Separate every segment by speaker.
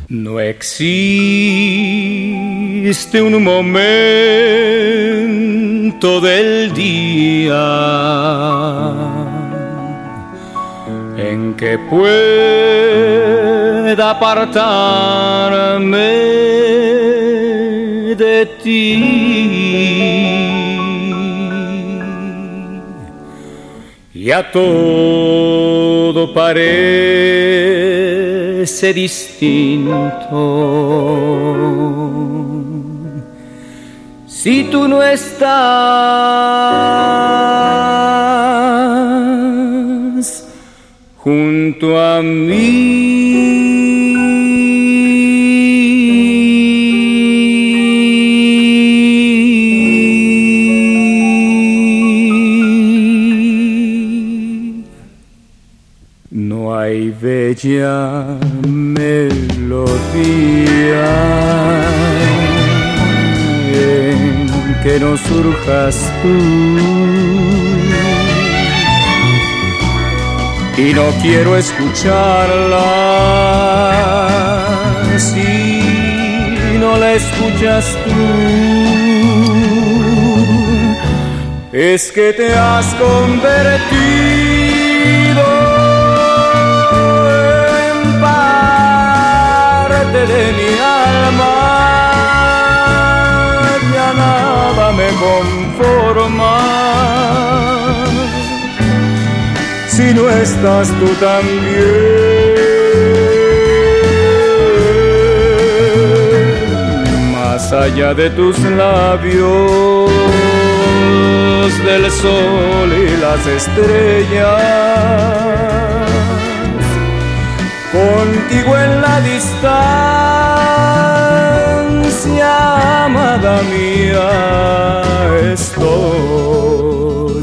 Speaker 1: No existe un momento del día en que pueda apartarme de ti. Ya todo parece distinto si tú no estás junto a mí. No hay bella melodía en que no surjas tú, y no quiero escucharla si no la escuchas tú. Es que te has convertido en parte de mi alma, ya nada me conforma si no estás tú también. Más allá de tus labios, del sol y las estrellas, contigo en la distancia, amada mía, estoy.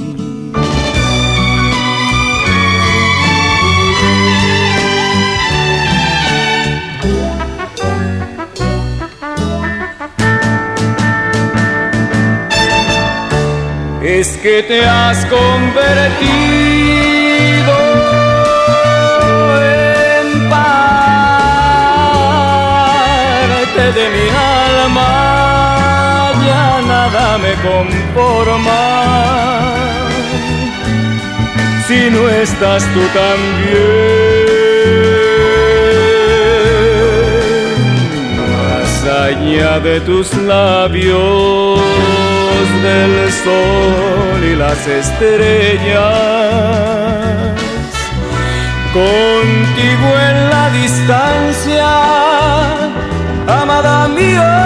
Speaker 1: Es que te has convertido en parte de mi alma, ya nada me conforma si no estás tú también. Más allá de tus labios, del sol y las estrellas, contigo en la distancia, amada mía.